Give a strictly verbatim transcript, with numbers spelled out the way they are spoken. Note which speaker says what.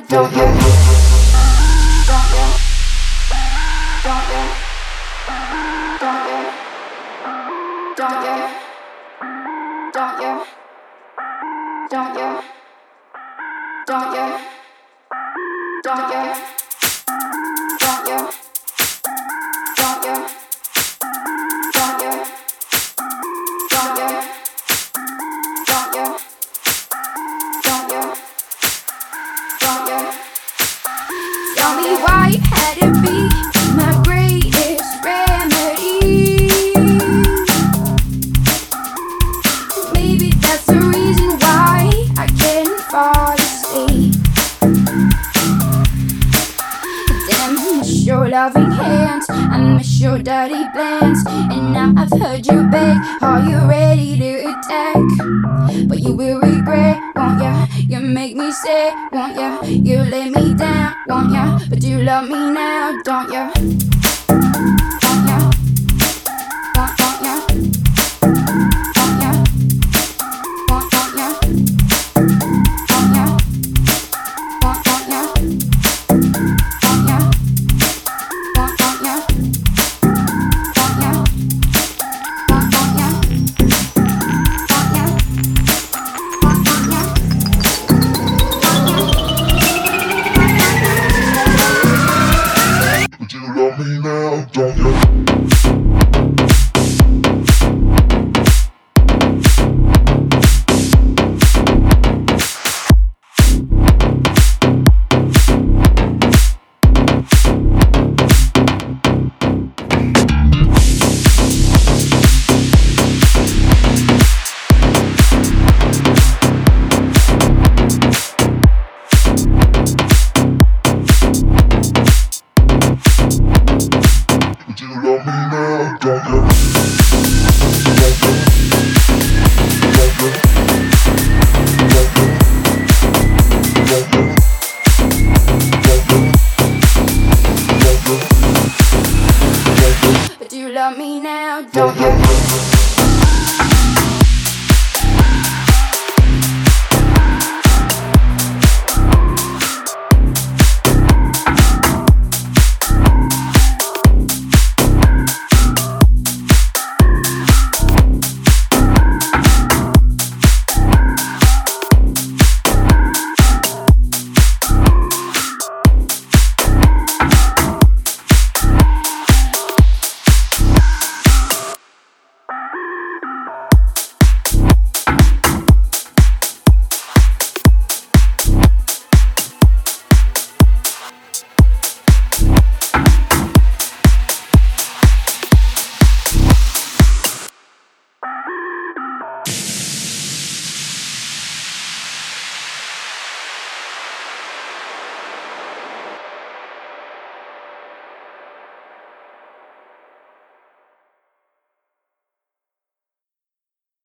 Speaker 1: Don't you? Don't you? Don't you? Don't you? Don't you? Don't you? Don't you? Don't you? Don't you? Don't you? Don't you? Don't you? Don't you? Don't you? Don't you? Don't you? Tell me why it had to be my greatest remedy. Maybe that's the reason why I can't fall asleep. Damn, I miss your loving hands, I miss your dirty plans. And now I've heard you beg, are you ready to attack? But you will regret, won't ya? You make me sick, won't ya? You let me down, won't ya? But you love me now, don't ya?